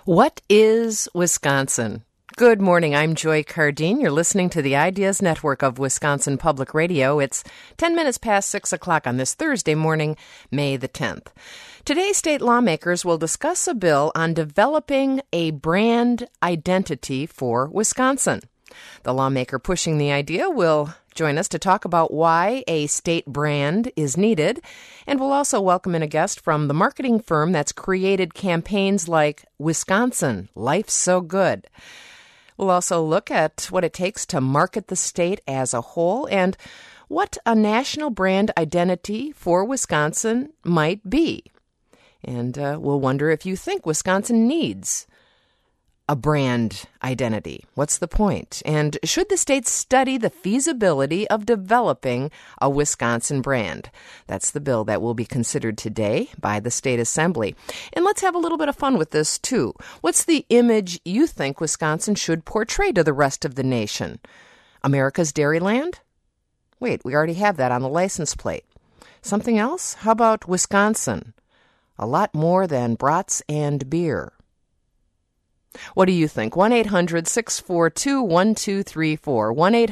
What is Wisconsin? Good morning, I'm Joy Cardine. You're listening to the Ideas Network of Wisconsin Public Radio. It's 10 minutes past 6 o'clock on this Thursday morning, May the 10th. Today, state lawmakers will discuss a bill on developing a brand identity for Wisconsin. The lawmaker pushing the idea will join us to talk about why a state brand is needed, and we'll also welcome in a guest from the marketing firm that's created campaigns like Wisconsin, Life's So Good. We'll also look at what it takes to market the state as a whole and what a national brand identity for Wisconsin might be. And we'll wonder if you think Wisconsin needs a brand identity. What's the point? And should the state study the feasibility of developing a Wisconsin brand? That's the bill that will be considered today by the State Assembly. And let's have a little bit of fun with this, too. What's the image you think Wisconsin should portray to the rest of the nation? America's Dairyland? Wait, we already have that on the license plate. Something else? How about Wisconsin? A lot more than brats and beer. What do you think? 1-800-642-1234.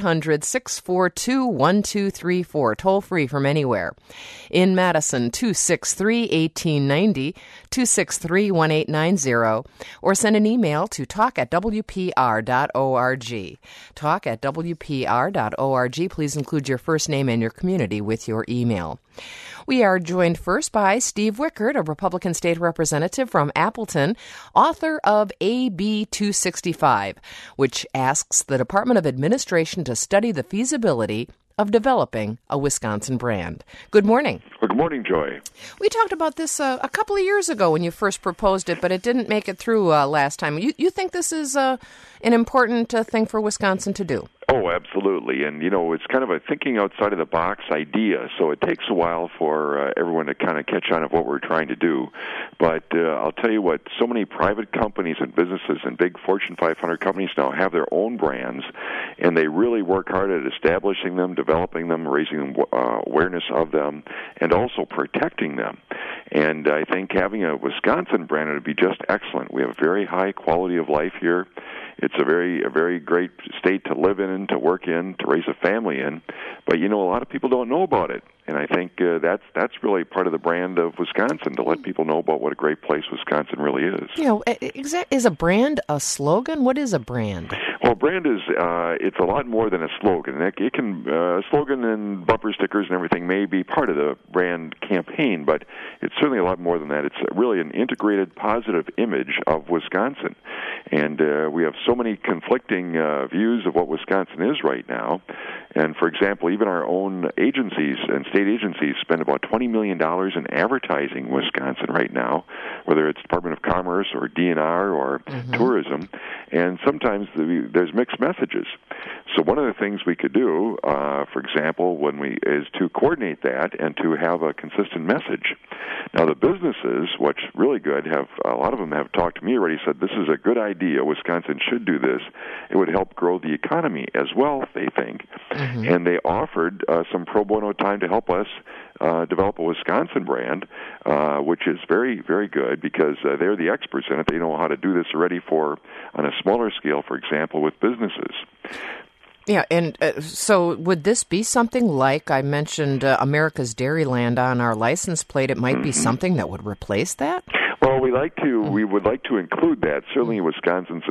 1-800-642-1234. Toll free from anywhere. In Madison, 263-1890, 263-1890, or send an email to talk@wpr.org. Talk@wpr.org. Please include your first name and your community with your email. We are joined first by Steve Wickert, a Republican state representative from Appleton, author of AB 265, which asks the Department of Administration to study the feasibility of developing a Wisconsin brand. Good morning. Well, good morning, Joy. We talked about this a couple of years ago when you first proposed it, but it didn't make it through last time. You think this is an important thing for Wisconsin to do? Oh, absolutely. And, it's kind of a thinking outside of the box idea, so it takes a while for everyone to kind of catch on of what we're trying to do. But I'll tell you what, so many private companies and businesses and big Fortune 500 companies now have their own brands, and they really work hard at establishing them, developing them, raising awareness of them, and also protecting them. And I think having a Wisconsin brand would be just excellent. We have a very high quality of life here. It's a very great state to live in and to work in, to raise a family in. But, a lot of people don't know about it. And I think that's really part of the brand of Wisconsin, to let people know about what a great place Wisconsin really is. Is a brand a slogan? What is a brand? Well, brand is, it's a lot more than a slogan. It can, slogan and bumper stickers and everything may be part of the brand campaign, but it's certainly a lot more than that. It's really an integrated, positive image of Wisconsin. And we have so many conflicting views of what Wisconsin is right now. And, for example, even our own agencies and state agencies spend about $20 million in advertising Wisconsin right now, whether it's Department of Commerce or DNR or tourism. And sometimes there's mixed messages. So one of the things we could do, for example, is to coordinate that and to have a consistent message. Now, the businesses, what's really good, a lot of them have talked to me already, said this is a good idea. Wisconsin should do this. It would help grow the economy as well, they think. And they offered some pro bono time to help us develop a Wisconsin brand, which is very, very good because they're the experts in it. They know how to do this already on a smaller scale, for example, with businesses. Yeah, and so would this be something like, I mentioned America's Dairyland on our license plate, it might be something that would replace that? Well, we would like to include that. Certainly Wisconsin's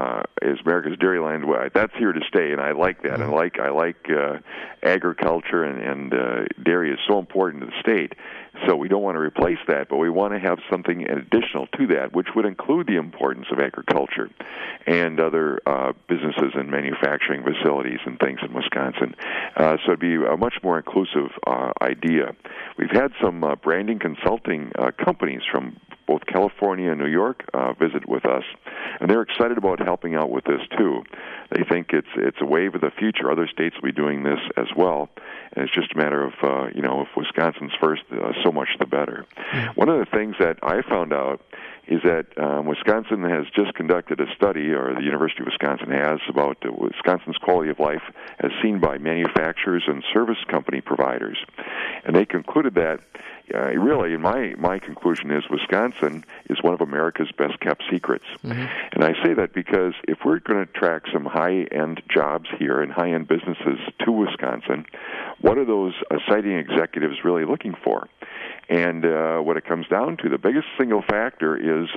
is America's Dairyland. That's here to stay, and I like that. And I like agriculture, and dairy is so important to the state. So we don't want to replace that, but we want to have something additional to that, which would include the importance of agriculture and other businesses and manufacturing facilities and things in Wisconsin. So it'd be a much more inclusive idea. We've had some branding consulting companies from both California and New York visit with us, and they're excited about helping out with this too. They think it's a wave of the future. Other states will be doing this as well, and it's just a matter of if Wisconsin's first, so much the better. One of the things that I found out is that Wisconsin has just conducted a study, or the University of Wisconsin has, about Wisconsin's quality of life as seen by manufacturers and service company providers. And they concluded that really, in my conclusion is Wisconsin is one of America's best-kept secrets. Mm-hmm. And I say that because if we're going to attract some high-end jobs here and high-end businesses to Wisconsin, what are those siting executives really looking for? And what it comes down to, the biggest single factor is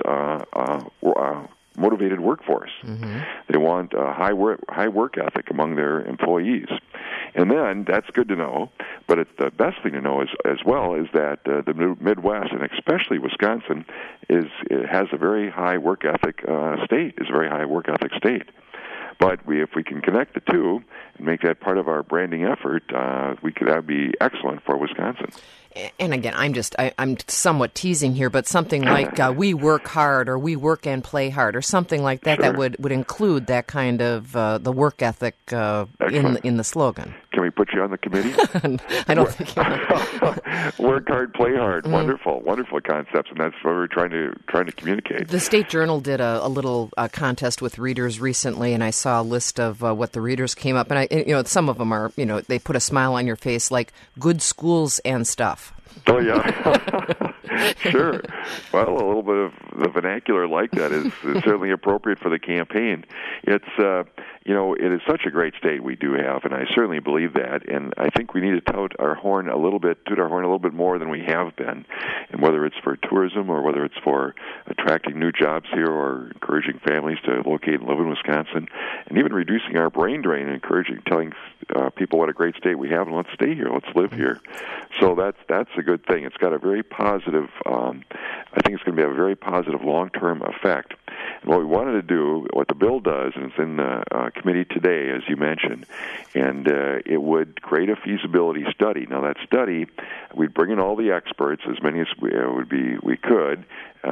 motivated workforce. Mm-hmm. They want a high work ethic among their employees. And then, that's good to know, but the best thing to know as well is that the Midwest, and especially Wisconsin, has a very high work ethic state, is a very high work ethic state. But if we can connect the two and make that part of our branding effort, that would be excellent for Wisconsin. And again, I'm somewhat teasing here, but something like we work hard or we work and play hard or something like that, sure, that would include that kind of the work ethic in the slogan. Can we put you on the committee? I don't think you Work hard, play hard. Mm-hmm. Wonderful concepts, and that's what we're trying to communicate. The State Journal did a little contest with readers recently, and I saw a list of what the readers came up, and some of them are, they put a smile on your face like good schools and stuff. Oh, yeah. Sure. Well, a little bit of the vernacular like that is certainly appropriate for the campaign. It's, it is such a great state we do have, and I certainly believe that. And I think we need to toot our horn a little bit more than we have been. And whether it's for tourism or whether it's for attracting new jobs here or encouraging families to locate and live in Wisconsin, and even reducing our brain drain and telling people what a great state we have and let's stay here, let's live here. So that's a good thing. It's got a very positive, I think it's going to be a very positive long-term effect. And what we wanted to do, what the bill does, and it's in the committee today, as you mentioned, and it would create a feasibility study. Now, that study, we'd bring in all the experts, as many as we could,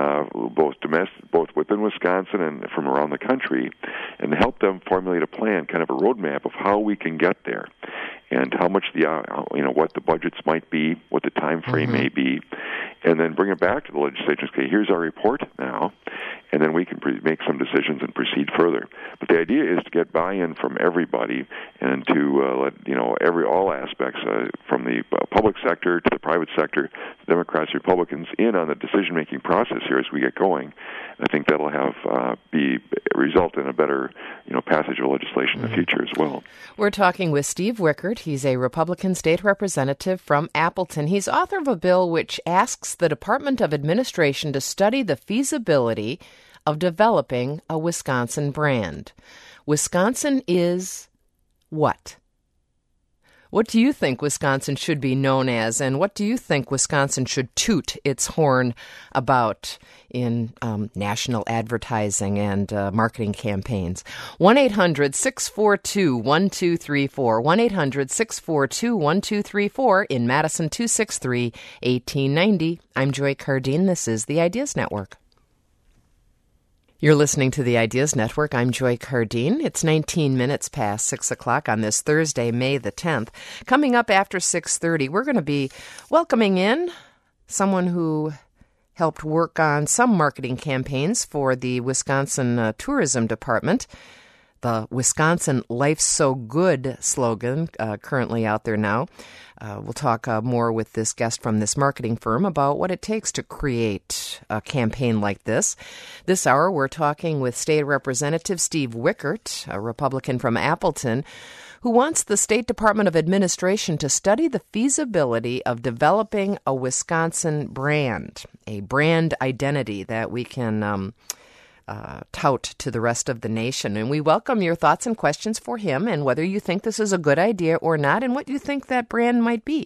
both within Wisconsin and from around the country, and help them formulate a plan, kind of a roadmap of how we can get there, and how much what the budgets might be, what the time frame may be, and then bring it back to the legislature and say, here's our report now, and then we can make some decisions and proceed further. But the idea is to get buy-in from everybody and to let all aspects, from the public sector to the private sector, Democrats, Republicans, in on the decision-making process here as we get going. I think that'll result in a better passage of legislation in the future as well. We're talking with Steve Wickert. He's a Republican state representative from Appleton. He's author of a bill which asks the Department of Administration to study the feasibility of developing a Wisconsin brand. Wisconsin is what? What do you think Wisconsin should be known as, and what do you think Wisconsin should toot its horn about in national advertising and marketing campaigns? 1-800-642-1234. 1-800-642-1234 in Madison, 263-1890. I'm Joy Cardine. This is the Ideas Network. You're listening to the Ideas Network. I'm Joy Cardine. It's 19 minutes past 6 o'clock on this Thursday, May the 10th. Coming up after 6:30, we're going to be welcoming in someone who helped work on some marketing campaigns for the Wisconsin Tourism Department. The Wisconsin Life's So Good slogan currently out there now. We'll talk more with this guest from this marketing firm about what it takes to create a campaign like this. This hour, we're talking with State Representative Steve Wickert, a Republican from Appleton, who wants the State Department of Administration to study the feasibility of developing a Wisconsin brand, a brand identity that we can tout to the rest of the nation. And we welcome your thoughts and questions for him and whether you think this is a good idea or not and what you think that brand might be.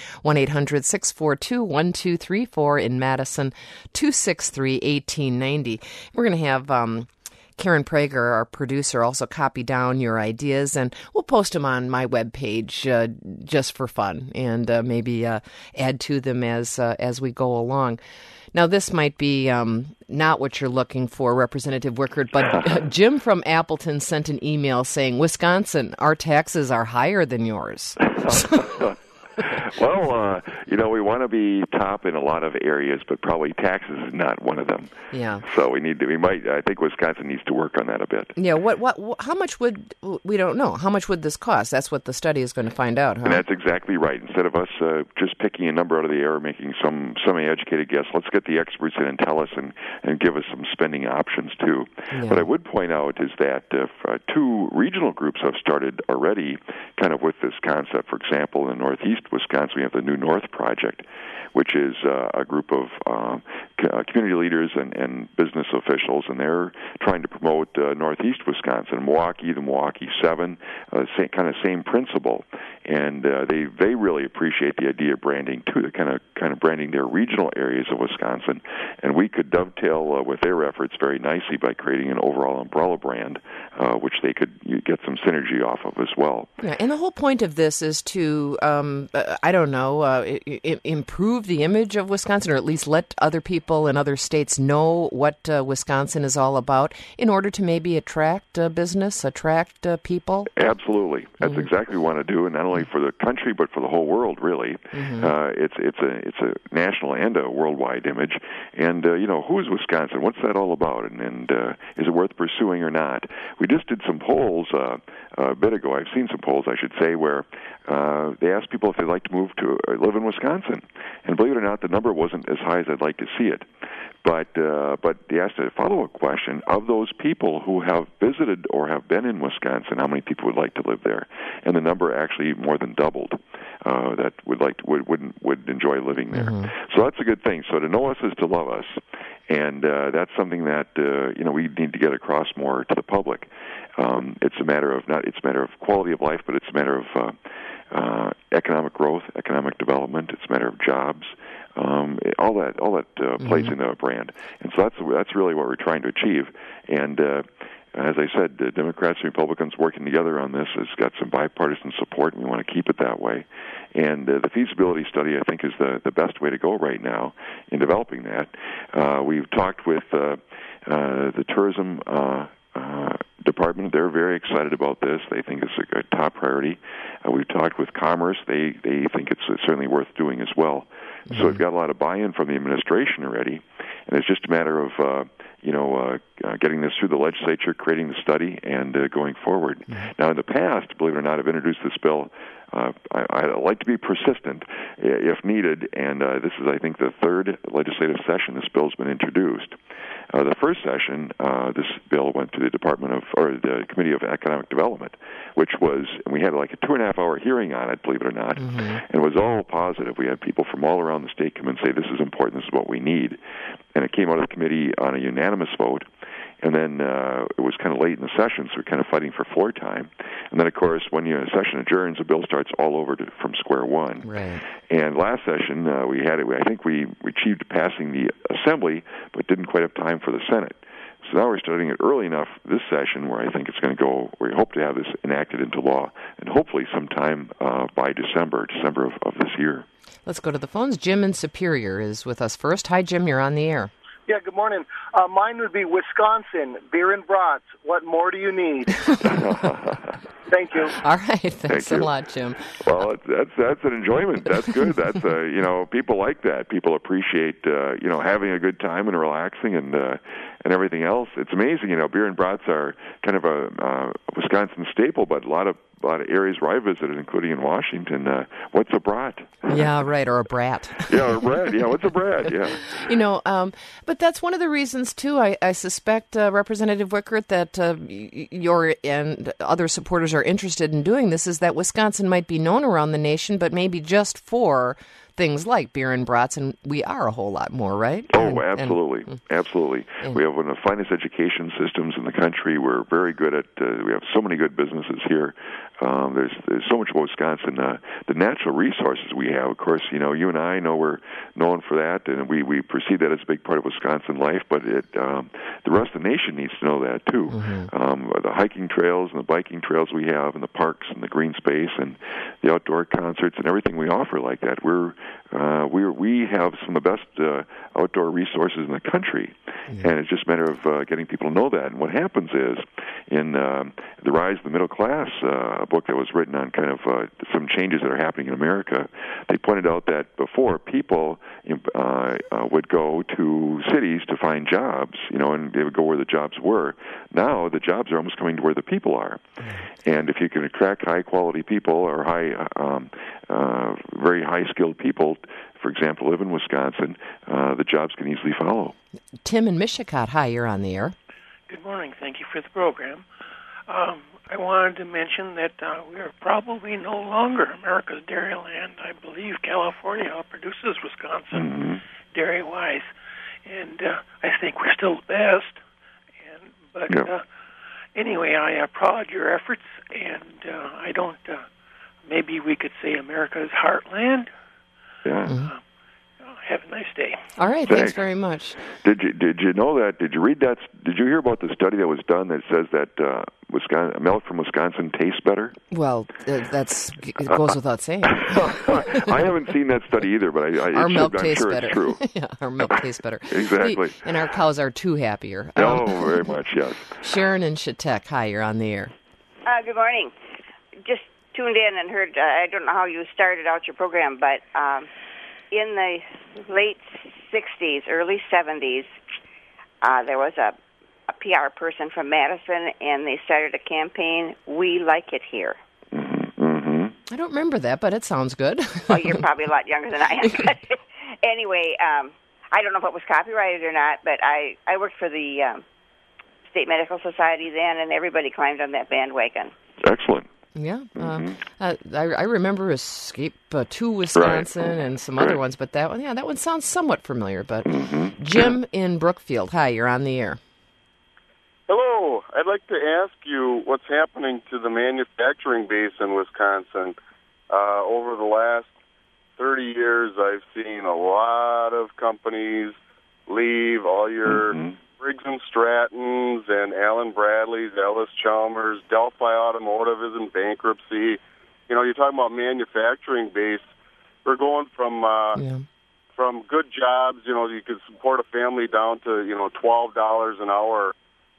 1-800-642-1234 in Madison, 263-1890. We're going to have Karen Prager, our producer, also copy down your ideas, and we'll post them on my webpage just for fun and maybe add to them as we go along. Now, this might be not what you're looking for, Representative Wickert, but Jim from Appleton sent an email saying, Wisconsin, our taxes are higher than yours. Well, we want to be top in a lot of areas, but probably taxes is not one of them. Yeah. So I think Wisconsin needs to work on that a bit. Yeah. How much we don't know. How much would this cost? That's what the study is going to find out, huh? And that's exactly right. Instead of us just picking a number out of the air, making some semi-educated guess, let's get the experts in and tell us and give us some spending options, too. Yeah. What I would point out is that two regional groups have started already kind of with this concept. For example, in northeast Wisconsin, we have the New North Project, which is a group of community leaders and business officials, and they're trying to promote northeast Wisconsin, Milwaukee, the Milwaukee 7, same principle. And they really appreciate the idea of branding, too, the kind of branding their regional areas of Wisconsin. And we could dovetail with their efforts very nicely by creating an overall umbrella brand, which they could get some synergy off of as well. Yeah, and the whole point of this is to, improve the image of Wisconsin, or at least let other people in other states know what Wisconsin is all about in order to maybe attract business, attract people? Absolutely. That's exactly what we want to do, and not only for the country, but for the whole world, really. It's a national and a worldwide image. And, who is Wisconsin? What's that all about? And is it worth pursuing or not? We just did some polls a bit ago. I've seen some polls, I should say, where they asked people if they'd like to move to live in Wisconsin. And believe it or not, the number wasn't as high as I'd like to see it. But they asked a follow-up question of those people who have visited or have been in Wisconsin, how many people would like to live there? And the number actually more than doubled that would enjoy living there. So that's a good thing. So to know us is to love us, and that's something that we need to get across more to the public. It's a matter of quality of life, but it's a matter of economic growth, economic development. It's a matter of jobs. All that plays into a brand, and so that's really what we're trying to achieve. And as I said, the Democrats and Republicans working together on this has got some bipartisan support, and we want to keep it that way. And the feasibility study, I think, is the best way to go right now in developing that. We've talked with the tourism department. They're very excited about this. They think it's a top priority. We've talked with Commerce. They think it's certainly worth doing as well. So we've got a lot of buy-in from the administration already, and it's just a matter of getting this through the legislature, creating the study, and going forward. Now, in the past, believe it or not, I've introduced this bill. I like to be persistent if needed, and this is, I think, the third legislative session this bill's been introduced. The first session, this bill went to the the Committee of Economic Development, which was, and we had like a 2.5-hour hearing on it, believe it or not, and it was all positive. We had people from all around the state come and say, this is important, this is what we need. And it came out of the committee on a unanimous vote. And then it was kind of late in the session, so we're kind of fighting for floor time. And then, of course, when the session adjourns, the bill starts all over from square one. Right. And last session, I think we achieved passing the Assembly, but didn't quite have time for the Senate. So now we're starting it early enough this session where I think it's going to go, we hope to have this enacted into law, and hopefully sometime by December of this year. Let's go to the phones. Jim in Superior is with us first. Hi, Jim. You're on the air. Yeah, good morning. Mine would be Wisconsin, beer and brats. What more do you need? Thank you. All right. Thanks a lot, Jim. Well, that's an enjoyment. That's good. That's people like that. People appreciate having a good time and relaxing and everything else. It's amazing. Beer and brats are kind of a Wisconsin staple, but a lot of areas where I visited, including in Washington. What's a brat? Yeah, right, or a brat. Yeah, a brat. Yeah, what's a brat? Yeah. But that's one of the reasons too. I suspect, Representative Wickert, that your and other supporters are interested in doing this. Is that Wisconsin might be known around the nation, but maybe just for things like beer and brats, and we are a whole lot more, right? Oh, absolutely. Absolutely. We have one of the finest education systems in the country. We're very good at, we have so many good businesses here. There's so much about Wisconsin. The natural resources we have, of course, you and I know we're known for that, and we perceive that as a big part of Wisconsin life, but the rest of the nation needs to know that, too. The hiking trails and the biking trails we have, and the parks and the green space and the outdoor concerts and everything we offer like that. We have some of the best outdoor resources in the country, and it's just a matter of getting people to know that. And what happens is, in The Rise of the Middle Class, a book that was written on kind of some changes that are happening in America. They pointed out that before, people would go to cities to find jobs, and they would go where the jobs were. Now the jobs are almost coming to where the people are. And if you can attract high-quality people or very high-skilled people, for example, live in Wisconsin, the jobs can easily follow. Tim in Michigan, hi, you're on the air. Good morning. Thank you for the program. I wanted to mention that we are probably no longer America's dairyland. I believe California produces Wisconsin dairy-wise, and I think we're still the best. Anyway, I applaud your efforts, and I don't. Maybe we could say America's heartland. Yeah. Have a nice day. All right, thanks very much. Did you know that? Did you read that? Did you hear about the study that was done that says that milk from Wisconsin tastes better? Well, it goes without saying. I haven't seen that study either, but I'm sure better. It's true. Yeah, our milk tastes better. Exactly. And our cows are too happier. Oh, very much, yes. Sharon in Chautauqua, hi, you're on the air. Good morning. Just tuned in and heard, I don't know how you started out your program, but in the late 60s, early 70s, there was a PR person from Madison, and they started a campaign, We Like It Here. Mm-hmm. I don't remember that, but it sounds good. Well, you're probably a lot younger than I am. But anyway, I don't know if it was copyrighted or not, but I worked for the State Medical Society then, and everybody climbed on that bandwagon. Excellent. Yeah. I remember Escape to Wisconsin and some other ones, but that one sounds somewhat familiar. But Jim in Brookfield, hi, you're on the air. Hello. I'd like to ask you what's happening to the manufacturing base in Wisconsin. Over the last 30 years, I've seen a lot of companies leave. All your Briggs & Strattons and Allen Bradley's, Ellis Chalmers, Delphi Automotive is in bankruptcy. You're talking about manufacturing base. We're going from good jobs. You could support a family down to $12 an hour.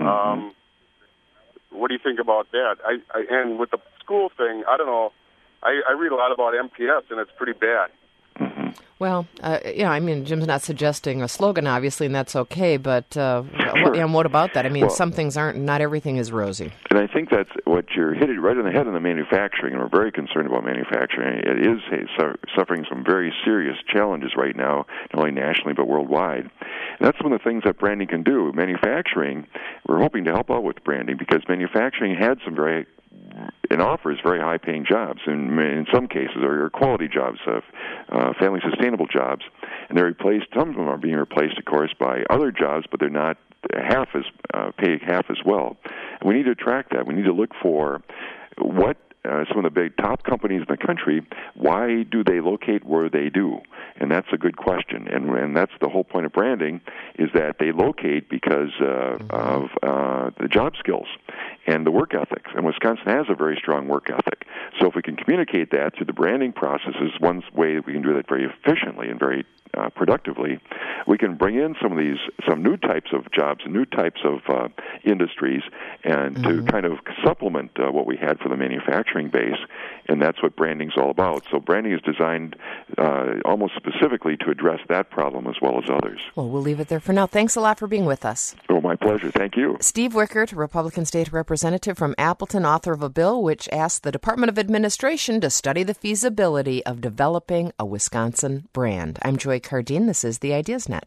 What do you think about that? And with the school thing, I don't know. I read a lot about MPS, and it's pretty bad. Well, Jim's not suggesting a slogan, obviously, and that's okay, but what about that? I mean, some things not everything is rosy. And I think that's what you're hitting right on the head on the manufacturing, and we're very concerned about manufacturing. It is suffering some very serious challenges right now, not only nationally but worldwide. And that's one of the things that branding can do. Manufacturing, we're hoping to help out with branding because manufacturing had some and offers very high-paying jobs, in some cases, or quality jobs, family sustainable jobs, and they're replaced. Some of them are being replaced, of course, by other jobs, but they're not paying half as well. And we need to attract that. We need to look for what some of the big top companies in the country, why do they locate where they do? And that's a good question. And that's the whole point of branding, is that they locate because of the job skills and the work ethics. And Wisconsin has a very strong work ethic. So if we can communicate that through the branding processes, one way that we can do that very efficiently and very productively, we can bring in some new types of jobs and new types of industries, and to kind of supplement what we had for the manufacturing base, and that's what branding's all about. So branding is designed almost specifically to address that problem as well as others. Well, we'll leave it there for now. Thanks a lot for being with us. Oh, my pleasure. Thank you. Steve Wickert, Republican State Representative from Appleton, author of a bill which asks the Department of Administration to study the feasibility of developing a Wisconsin brand. I'm Joy Cardine. This is the Ideas Net.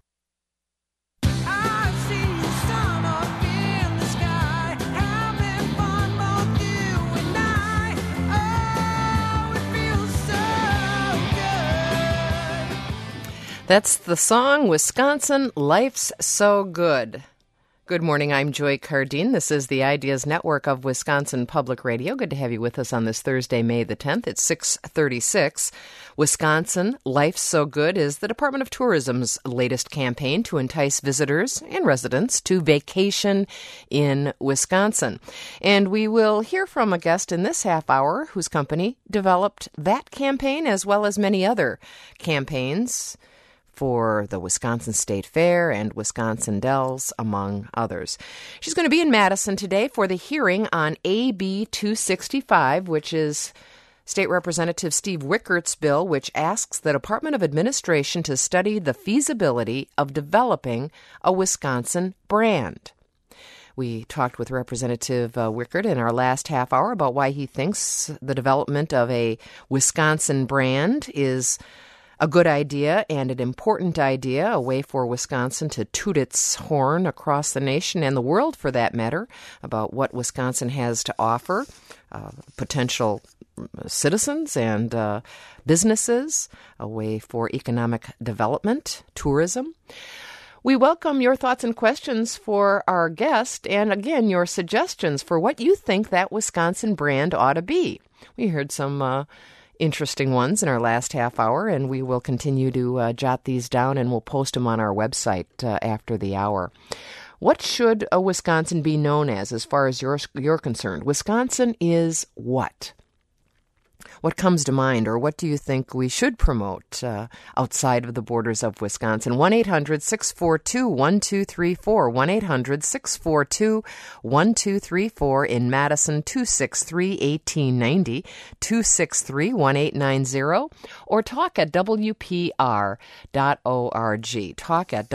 That's the song, Wisconsin, Life's So Good. Good morning, I'm Joy Cardine. This is the Ideas Network of Wisconsin Public Radio. Good to have you with us on this Thursday, May the 10th. It's 6:36. Wisconsin, Life's So Good is the Department of Tourism's latest campaign to entice visitors and residents to vacation in Wisconsin. And we will hear from a guest in this half hour whose company developed that campaign as well as many other campaigns for the Wisconsin State Fair and Wisconsin Dells, among others. She's going to be in Madison today for the hearing on AB 265, which is State Representative Steve Wickert's bill, which asks the Department of Administration to study the feasibility of developing a Wisconsin brand. We talked with Representative Wickert in our last half hour about why he thinks the development of a Wisconsin brand is a good idea and an important idea, a way for Wisconsin to toot its horn across the nation and the world, for that matter, about what Wisconsin has to offer potential citizens and businesses, a way for economic development, tourism. We welcome your thoughts and questions for our guest, and again, your suggestions for what you think that Wisconsin brand ought to be. We heard some interesting ones in our last half hour, and we will continue to jot these down, and we'll post them on our website after the hour. What should a Wisconsin be known as far as you're concerned? Wisconsin is what? What comes to mind, or what do you think we should promote outside of the borders of Wisconsin? 1-800-642-1234, 1-800-642-1234 in Madison, 263-1890, 263-1890, or talk at WPR.org. Talk at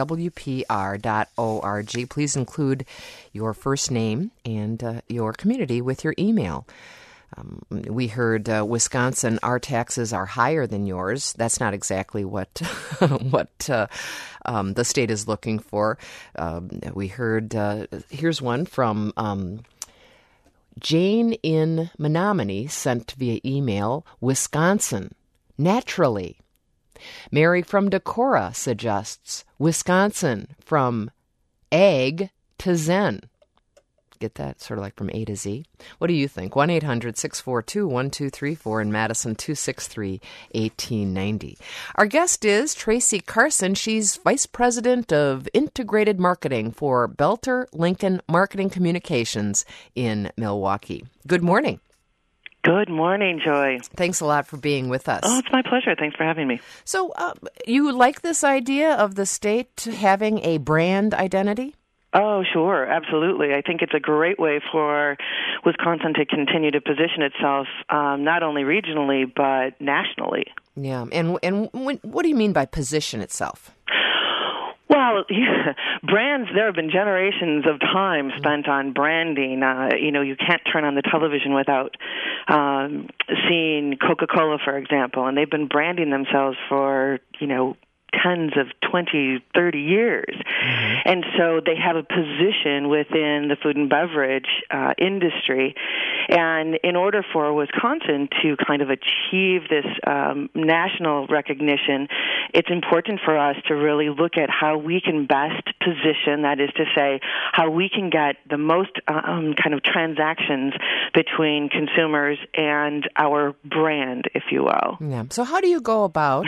WPR.org. Please include your first name and your community with your email. We heard Wisconsin, our taxes are higher than yours. That's not exactly what the state is looking for. We heard, here's one from Jane in Menominee, sent via email, Wisconsin, naturally. Mary from Decorah suggests Wisconsin, from egg to zen. Get that? Sort of like from A to Z. What do you think? 1-800-642-1234 in Madison, 263-1890. Our guest is Tracy Carson. She's Vice President of Integrated Marketing for Belter Lincoln Marketing Communications in Milwaukee. Good morning. Good morning, Joy. Thanks a lot for being with us. Oh, it's my pleasure. Thanks for having me. So you like this idea of the state having a brand identity? Oh, sure. Absolutely. I think it's a great way for Wisconsin to continue to position itself not only regionally, but nationally. Yeah. And what do you mean by position itself? Well, brands, there have been generations of time spent on branding. You can't turn on the television without seeing Coca-Cola, for example, and they've been branding themselves for, tens of 20, 30 years. Mm-hmm. And so they have a position within the food and beverage industry. And in order for Wisconsin to kind of achieve this national recognition, it's important for us to really look at how we can best position, that is to say, how we can get the most kind of transactions between consumers and our brand, if you will. Yeah. So how do you go about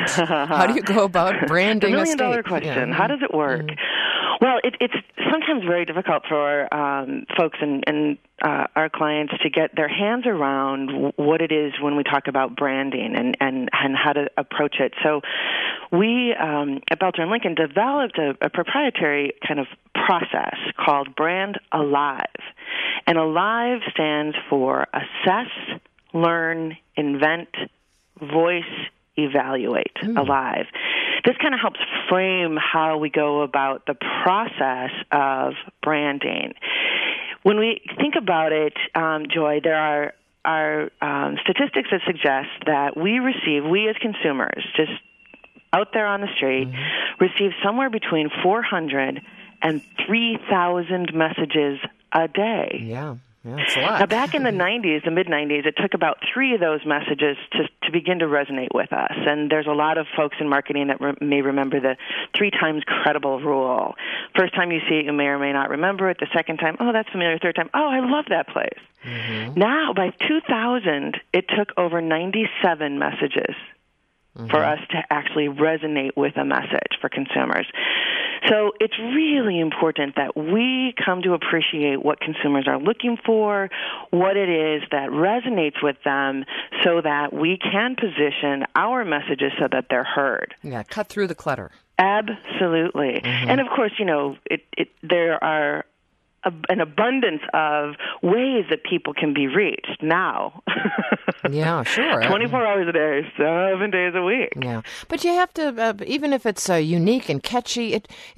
branding the a state? $1 million question. Yeah. How does it work? Well, it's sometimes very difficult for folks and our clients to get their hands around what it is when we talk about branding and how to approach it. So we at Belter & Lincoln developed a proprietary kind of process called Brand Alive. And Alive stands for Assess, Learn, Invent, Voice, Evaluate. Alive. This kind of helps frame how we go about the process of branding. When we think about it, Joy, there are statistics that suggest that we as consumers, just out there on the street, receive somewhere between 400 and 3,000 messages a day. Yeah. Yeah, that's a lot. Now, back in the 90s, the mid-90s, it took about 3 of those messages to begin to resonate with us. And there's a lot of folks in marketing that may remember the 3 times credible rule. First time you see it, you may or may not remember it. The second time, oh, that's familiar. Third time, oh, I love that place. Mm-hmm. Now, by 2000, it took over 97 messages for us to actually resonate with a message for consumers. So it's really important that we come to appreciate what consumers are looking for, what it is that resonates with them, so that we can position our messages so that they're heard. Yeah, cut through the clutter. Absolutely. And of course, there are an abundance of ways that people can be reached now. Yeah, sure. 24 hours a day, 7 days a week. Yeah, but you have to, even if it's unique and catchy,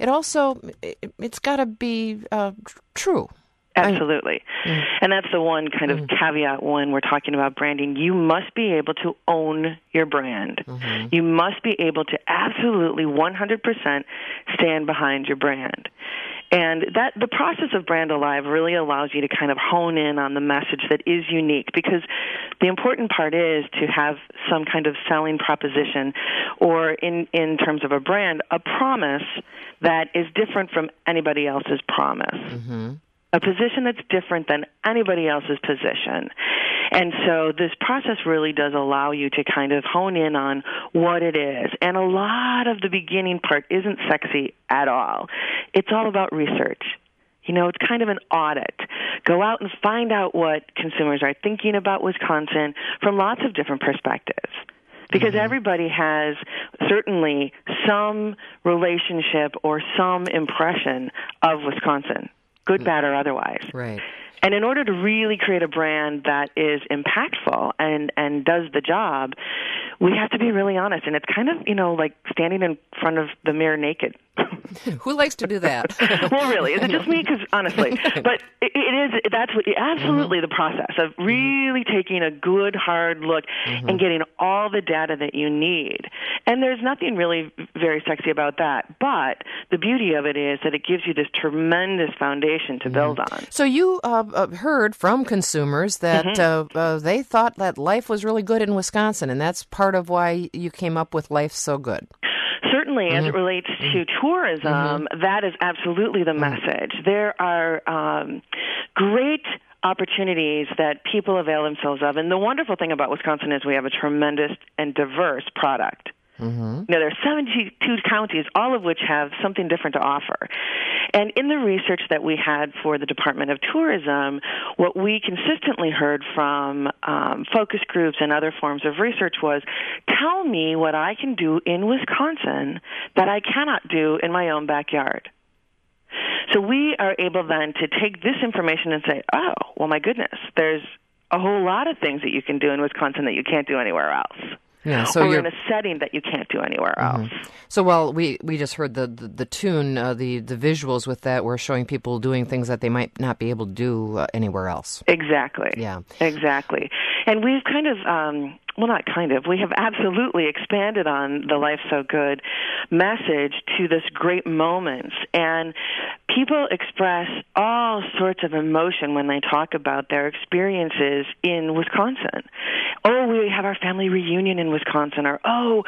it's got to be true. Absolutely. And that's the one kind of caveat when we're talking about branding. You must be able to own your brand. You must be able to absolutely 100% stand behind your brand. And that the process of Brand Alive really allows you to kind of hone in on the message that is unique, because the important part is to have some kind of selling proposition, or in terms of a brand, a promise that is different from anybody else's promise. A position that's different than anybody else's position. And so this process really does allow you to kind of hone in on what it is. And a lot of the beginning part isn't sexy at all. It's all about research. It's kind of an audit. Go out and find out what consumers are thinking about Wisconsin from lots of different perspectives. Because everybody has certainly some relationship or some impression of Wisconsin, good, bad, or otherwise. Right. And in order to really create a brand that is impactful and does the job, we have to be really honest. And it's kind of, like standing in front of the mirror naked. Who likes to do that? Well, really, is it just me? Because honestly, but that's absolutely the process of really taking a good, hard look and getting all the data that you need. And there's nothing really very sexy about that. But the beauty of it is that it gives you this tremendous foundation to build on. So you heard from consumers that they thought that life was really good in Wisconsin, and that's part of why you came up with Life So Good. Certainly, as it relates to tourism, that is absolutely the message. There are great opportunities that people avail themselves of. And the wonderful thing about Wisconsin is we have a tremendous and diverse product. Now, there are 72 counties, all of which have something different to offer. And in the research that we had for the Department of Tourism, what we consistently heard from focus groups and other forms of research was, tell me what I can do in Wisconsin that I cannot do in my own backyard. So we are able then to take this information and say, oh, well, my goodness, there's a whole lot of things that you can do in Wisconsin that you can't do anywhere else. Yeah, so or in a setting that you can't do anywhere else. So while we just heard the tune, the visuals with that were showing people doing things that they might not be able to do anywhere else. Exactly. Yeah. Exactly. And we've kind of, we have absolutely expanded on the Life So Good message to this great moments. And people express all sorts of emotion when they talk about their experiences in Wisconsin. Oh, we have our family reunion in Wisconsin, or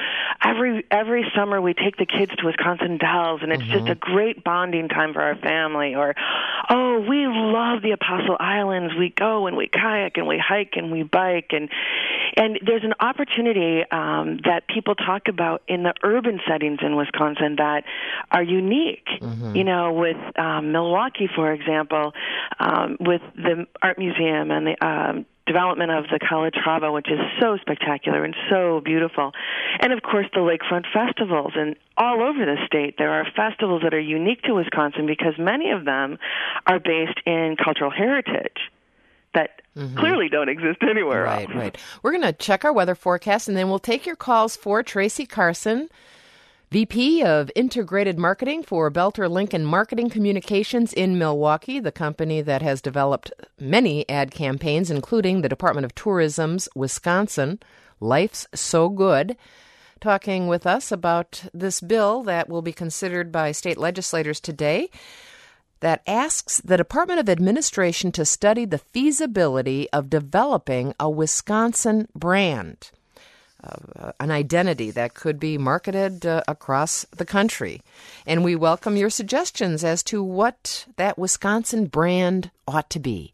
every summer we take the kids to Wisconsin Dells, and it's just a great bonding time for our family, or oh, we love the Apostle Islands. We go and we kayak and we hike and we bike, and there's an opportunity that people talk about in the urban settings in Wisconsin that are unique. With Milwaukee, for example, with the art museum and the development of the College Harbor, which is so spectacular and so beautiful. And, of course, the lakefront festivals. And all over the state, there are festivals that are unique to Wisconsin because many of them are based in cultural heritage that clearly don't exist anywhere else. Right. We're going to check our weather forecast, and then we'll take your calls for Tracy Carson, VP of Integrated Marketing for Belter Lincoln Marketing Communications in Milwaukee, the company that has developed many ad campaigns, including the Department of Tourism's Wisconsin Life's So Good, talking with us about this bill that will be considered by state legislators today that asks the Department of Administration to study the feasibility of developing a Wisconsin brand. An identity that could be marketed across the country. And we welcome your suggestions as to what that Wisconsin brand ought to be.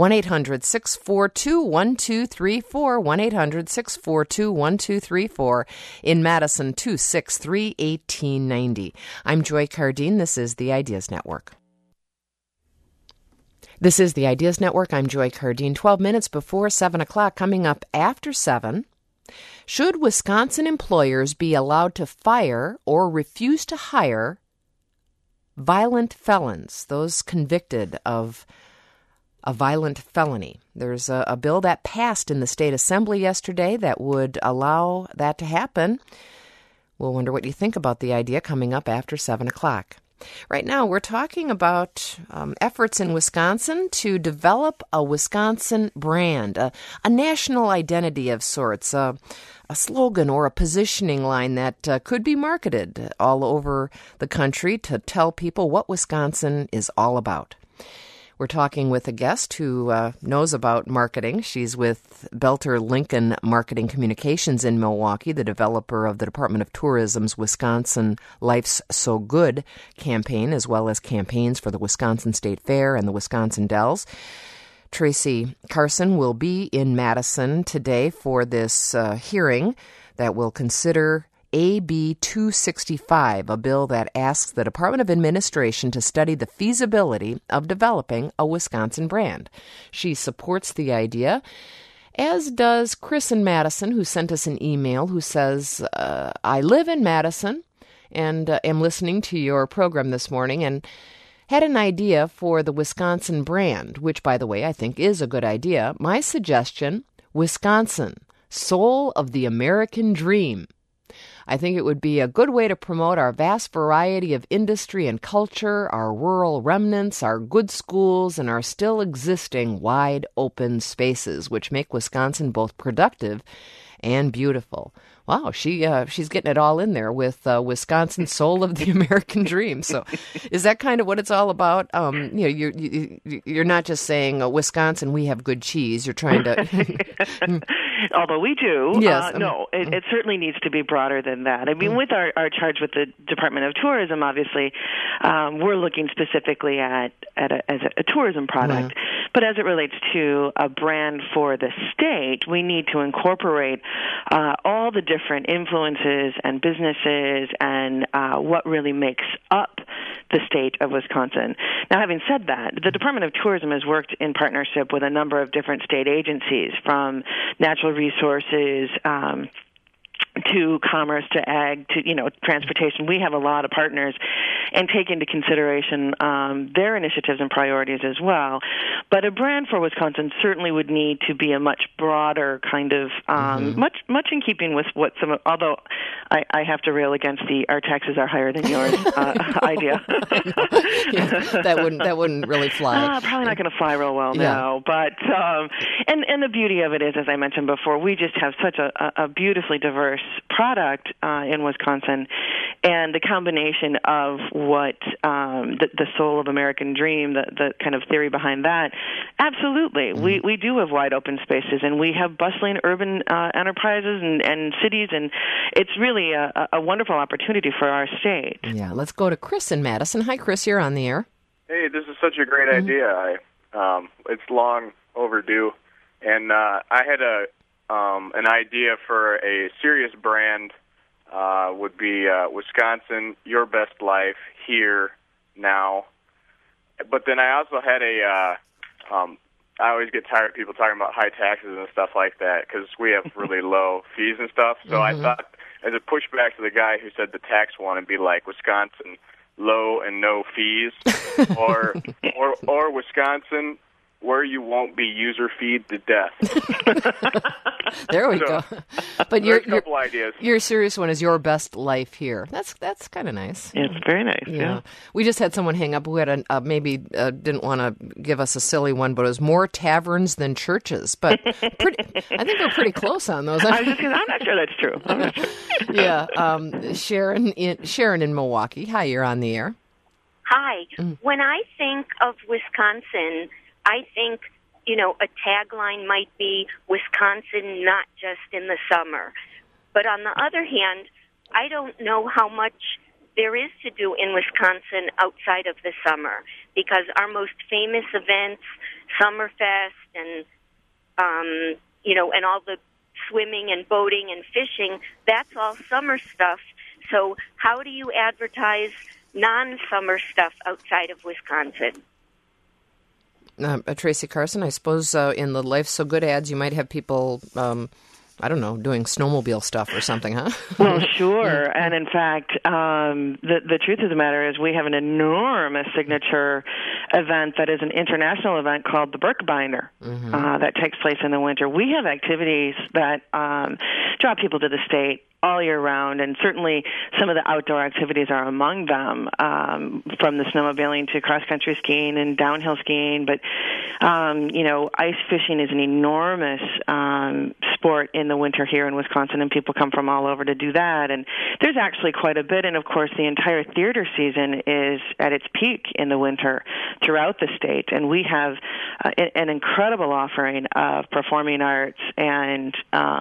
1-800-642-1234, 1-800-642-1234, in Madison, 263-1890. I'm Joy Cardine. This is the Ideas Network. This is the Ideas Network. I'm Joy Cardine. 12 minutes before 7 o'clock. Coming up after 7, Should Wisconsin employers be allowed to fire or refuse to hire violent felons, those convicted of a violent felony? There's a bill that passed in the state assembly yesterday that would allow that to happen. We'll wonder what you think about the idea coming up after 7 o'clock. Right now, we're talking about efforts in Wisconsin to develop a Wisconsin brand, a national identity of sorts, a slogan or a positioning line that could be marketed all over the country to tell people what Wisconsin is all about. We're talking with a guest who knows about marketing. She's with Belter Lincoln Marketing Communications in Milwaukee, the developer of the Department of Tourism's Wisconsin Life's So Good campaign, as well as campaigns for the Wisconsin State Fair and the Wisconsin Dells. Tracy Carson will be in Madison today for this hearing that will consider AB 265, a bill that asks the Department of Administration to study the feasibility of developing a Wisconsin brand. She supports the idea, as does Chris in Madison, who sent us an email who says, I live in Madison and am listening to your program this morning and had an idea for the Wisconsin brand, which, by the way, I think is a good idea. My suggestion, Wisconsin, soul of the American dream. I think it would be a good way to promote our vast variety of industry and culture, our rural remnants, our good schools, and our still existing wide open spaces, which make Wisconsin both productive and beautiful. Wow, she's getting it all in there with Wisconsin soul of the American dream. So, is that kind of what it's all about? You're not just saying Wisconsin, we have good cheese. You're trying to. Although we do, yes, no, it certainly needs to be broader than that. I mean, with our charge with the Department of Tourism, obviously, we're looking specifically at a tourism product. But as it relates to a brand for the state, we need to incorporate all the different influences and businesses and what really makes up the state of Wisconsin. Now, having said that, the Department of Tourism has worked in partnership with a number of different state agencies, from natural resources to commerce, to ag, to, transportation. We have a lot of partners and take into consideration their initiatives and priorities as well. But a brand for Wisconsin certainly would need to be a much broader kind of, much in keeping with what although I have to rail against our taxes are higher than yours idea. That wouldn't really fly. Probably not going to fly real well now. But, and the beauty of it is, as I mentioned before, we just have such a beautifully diverse product in Wisconsin, and the combination of what the soul of American dream, the kind of theory behind that, absolutely. We do have wide open spaces, and we have bustling urban enterprises and cities, and it's really a wonderful opportunity for our state. Yeah, let's go to Chris in Madison. Hi, Chris, you're on the air. Hey, this is such a great idea. It's long overdue, and I had an idea for a serious brand would be Wisconsin, Your Best Life, Here, Now. But then I also had I always get tired of people talking about high taxes and stuff like that because we have really low fees and stuff. So I thought, as a pushback to the guy who said the tax one, it'd be like Wisconsin, low and no fees, or Wisconsin, where you won't be user feed to death. There we go. But a couple ideas. Your serious one is Your Best Life Here. That's kind of nice. It's very nice. Yeah. We just had someone hang up who had maybe didn't want to give us a silly one, but it was more taverns than churches. But I think we're pretty close on those. I'm not sure that's true. I'm not sure. Yeah. Sharon in Milwaukee. Hi, you're on the air. Hi. When I think of Wisconsin, I think, a tagline might be Wisconsin, not just in the summer. But on the other hand, I don't know how much there is to do in Wisconsin outside of the summer, because our most famous events, Summerfest and, and all the swimming and boating and fishing, that's all summer stuff. So how do you advertise non-summer stuff outside of Wisconsin? Tracy Carson, I suppose in the Life So Good ads, you might have people I don't know, doing snowmobile stuff or something, huh? Well, sure. And in fact, the truth of the matter is we have an enormous signature event that is an international event called the Birkebeiner that takes place in the winter. We have activities that draw people to the state all year round, and certainly some of the outdoor activities are among them, from the snowmobiling to cross-country skiing and downhill skiing. But, ice fishing is an enormous sport in the winter here in Wisconsin, and people come from all over to do that. And there's actually quite a bit, and of course the entire theater season is at its peak in the winter throughout the state. And we have an incredible offering of performing arts and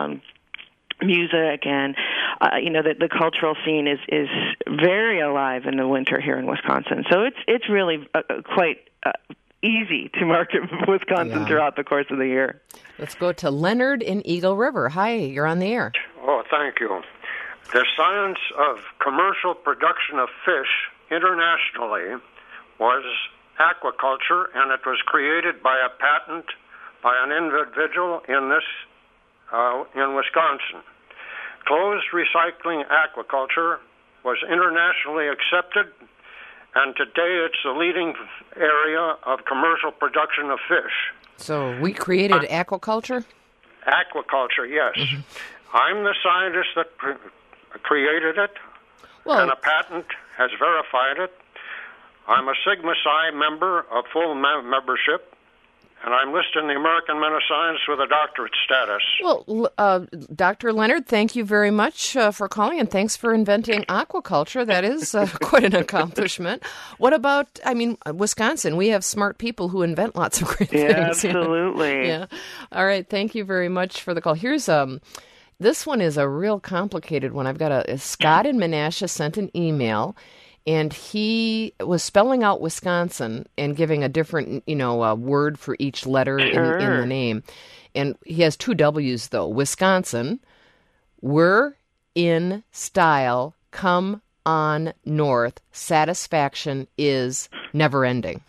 music, and the cultural scene is very alive in the winter here in Wisconsin. So it's really quite easy to market Wisconsin throughout the course of the year. Let's go to Leonard in Eagle River. Hi, you're on the air. Oh, thank you. The science of commercial production of fish internationally was aquaculture, and it was created by a patent by an individual in Wisconsin. Closed recycling aquaculture was internationally accepted, and today it's the leading area of commercial production of fish. So we created aquaculture? Aquaculture, yes. Mm-hmm. I'm the scientist that created it, and a patent has verified it. I'm a Sigma Psi member of full membership, and I'm listed in the American Men of Science with a doctorate status. Well, Dr. Leonard, thank you very much for calling, and thanks for inventing aquaculture. That is quite an accomplishment. What about, Wisconsin? We have smart people who invent lots of great things. Absolutely. Yeah. All right, thank you very much for the call. Here's this one is a real complicated one. I've got Scott in Menasha sent an email, and he was spelling out Wisconsin and giving a different, word for each letter in the name. And he has two W's, though. Wisconsin, we're in style, come on north, satisfaction is never ending.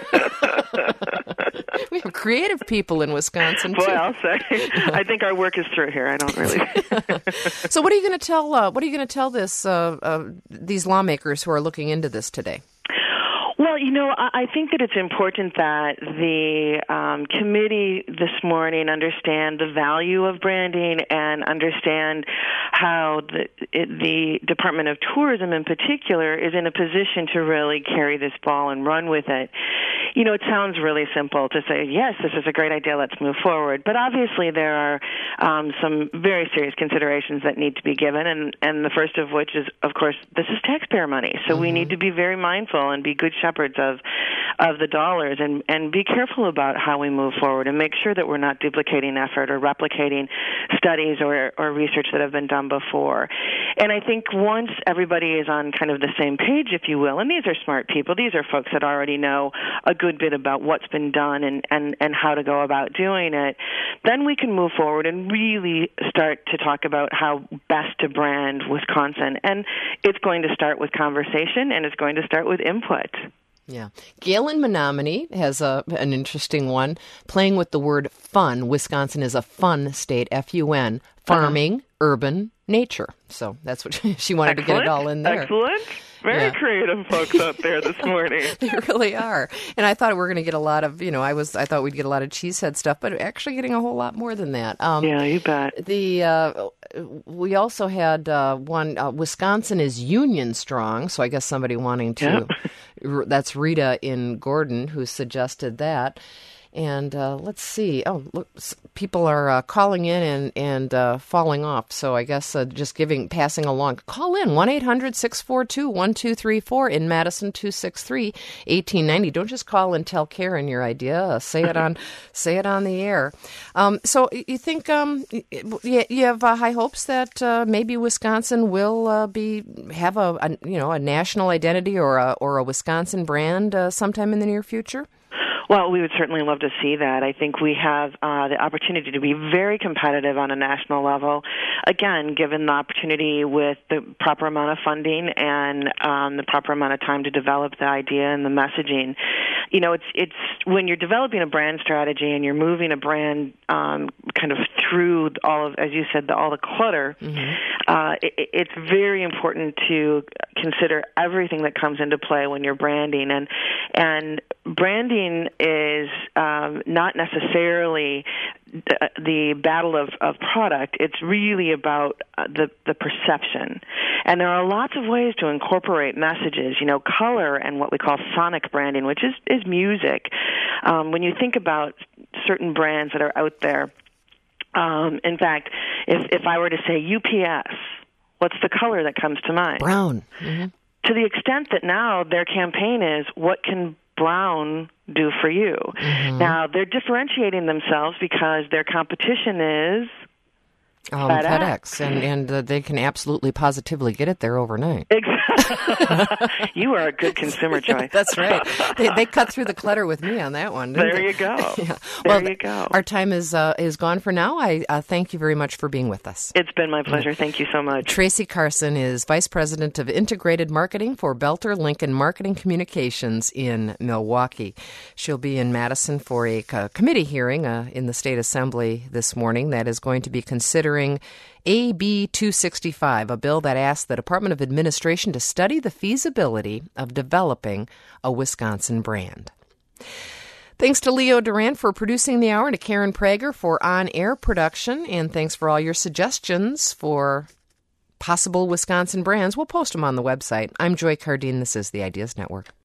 We have creative people in Wisconsin, too. Boy, I'll say. I think our work is through here. I don't really. So, what are you going to tell? What are you going to tell these lawmakers who are looking into this today? Well, I think that it's important that the committee this morning understand the value of branding and understand how the Department of Tourism in particular is in a position to really carry this ball and run with it. It sounds really simple to say, yes, this is a great idea, let's move forward. But obviously there are some very serious considerations that need to be given, and the first of which is, of course, this is taxpayer money. So we need to be very mindful and be good shepherds of the dollars and be careful about how we move forward and make sure that we're not duplicating effort or replicating studies or research that have been done before. And I think once everybody is on kind of the same page, if you will, and these are smart people, these are folks that already know a good bit about what's been done and how to go about doing it, then we can move forward and really start to talk about how best to brand Wisconsin. And it's going to start with conversation, and it's going to start with input. Yeah. Gail in Menominee has an interesting one. Playing with the word fun. Wisconsin is a fun state, F-U-N. Farming, urban, nature. So that's what she wanted to get it all in there. Excellent. Very creative folks out there this morning. They really are. And I thought we were going to get a lot of, I thought we'd get a lot of cheesehead stuff, but actually getting a whole lot more than that. Yeah, you bet. We also had one, Wisconsin is union strong, so I guess somebody wanting to, that's Rita in Gordon who suggested that. And let's see. Oh, look, people are calling in and falling off. So I guess just passing along. Call in 1-800-642-1234 in Madison 263-1890. Don't just call and tell Karen your idea. Say it on the air. So you think you have high hopes that maybe Wisconsin will have a national identity or a Wisconsin brand sometime in the near future? Well, we would certainly love to see that. I think we have the opportunity to be very competitive on a national level, again, given the opportunity with the proper amount of funding and the proper amount of time to develop the idea and the messaging. You know, it's when you're developing a brand strategy and you're moving a brand kind of through all of, as you said, all the clutter, it's very important to consider everything that comes into play when you're branding. And branding is not necessarily the battle of product. It's really about the perception. And there are lots of ways to incorporate messages, you know, color and what we call sonic branding, which is music. When you think about certain brands that are out there, in fact, if I were to say UPS, what's the color that comes to mind? Brown. Mm-hmm. To the extent that now their campaign is, what can brown do for you? Mm-hmm. Now, they're differentiating themselves because their competition is FedEx. And they can absolutely positively get it there overnight. Exactly. You are a good consumer, Joy. That's right. They cut through the clutter with me on that one. There you go. Yeah. There you go. Our time is gone for now. I thank you very much for being with us. It's been my pleasure. Thank you so much. Tracy Carson is Vice President of Integrated Marketing for Belter Lincoln Marketing Communications in Milwaukee. She'll be in Madison for a committee hearing in the State Assembly this morning that is going to be considering AB 265, a bill that asks the Department of Administration to study the feasibility of developing a Wisconsin brand. Thanks to Leo Duran for producing the hour, and to Karen Prager for on-air production, and thanks for all your suggestions for possible Wisconsin brands. We'll post them on the website. I'm Joy Cardine. This is the Ideas Network.